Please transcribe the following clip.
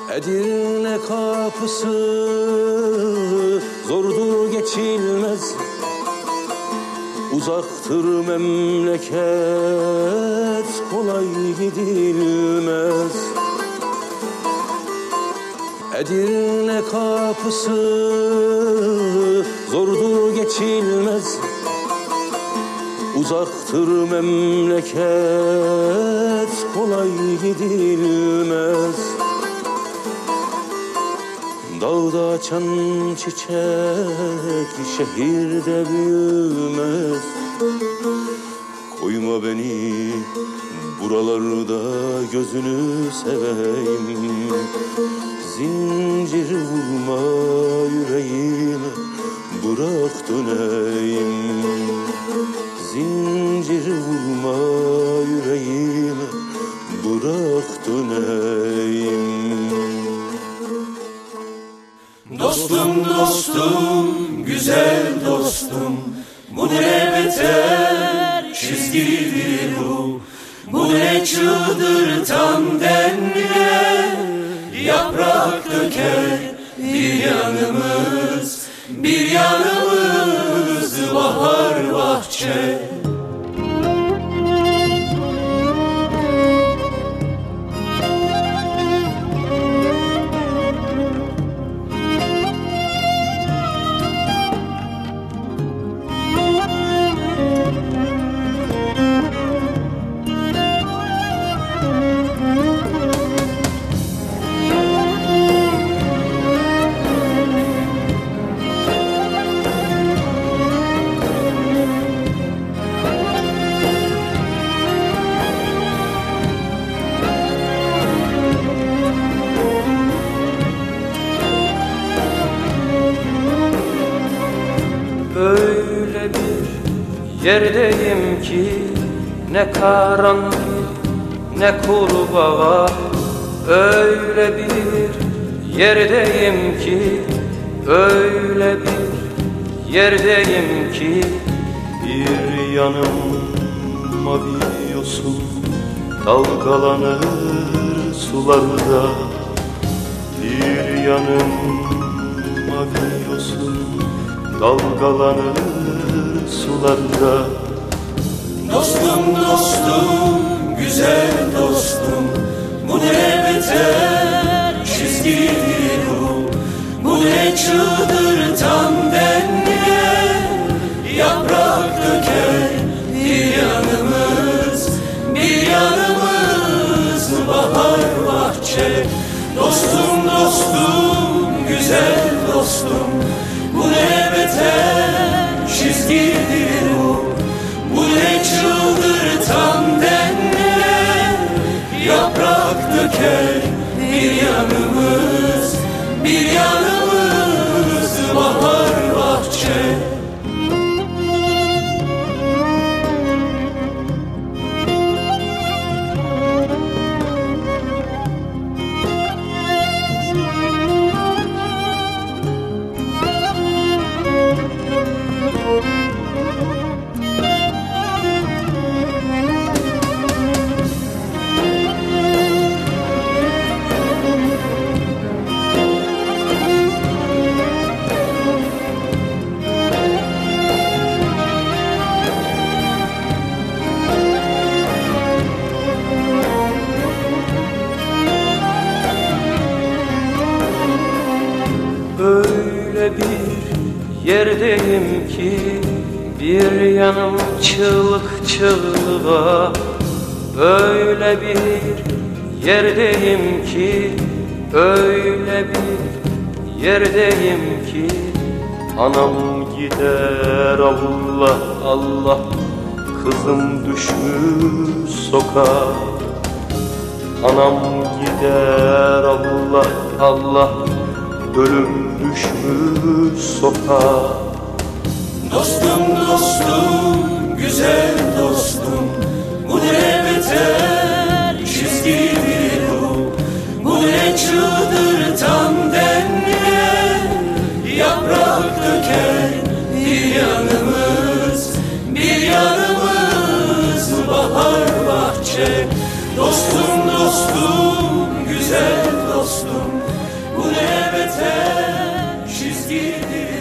Edirne kapısı zordur geçilmez, uzaktır memleket, kolay gidilmez. Edirne kapısı zordur geçilmez, uzaktır memleket, kolay gidilmez. Dağda açan çiçek şehirde büyümez. Koyma beni buralarda, gözünü seveyim. Zincir vurma yüreğime, bırak döneyim. Zincir vurma yüreğime, bırak döneyim. Dostum dostum, güzel dostum, bu ne beter çizgidir bu. Bu ne çıldırtan denle, yaprak döker bir yanımız, bir yanımız bahar bahçe. Öyle bir yerdeyim ki ne karanlık ne kurbağa. Öyle bir yerdeyim ki, öyle bir yerdeyim ki, bir yanım mavi yosun dalgalanır sularda. Bir yanım mavi yosun dalgalanır sularda. Dostum dostum, güzel dostum, bu ne beter çizgidir bu. Bu ne çıldırtan denle, yaprak döker bir yanımız, bir yanımız bahar bahçe. Dostum dostum, güzel dostum, bu ne beter çizgidir bu. Bu ne çıldırtan denle, yaprak döker bir yanımız, bir yanımız bahar bahçe. öyle bir yerdeyim ki, bir yanım çığlık çığlığa. Öyle bir yerdeyim ki, öyle bir yerdeyim ki, anam gider Allah Allah, kızım düşmüş sokağa. Anam gider Allah Allah, ölüm düşmüş sokağa. Dostum dostum, güzel dostum, bu ne beter çizgidir bu. Bu ne çıldırtan denle, yaprak döker bir yanımız, bir yanımız bahar bahçe. Dostum dostum, güzel dostum, çizgi bir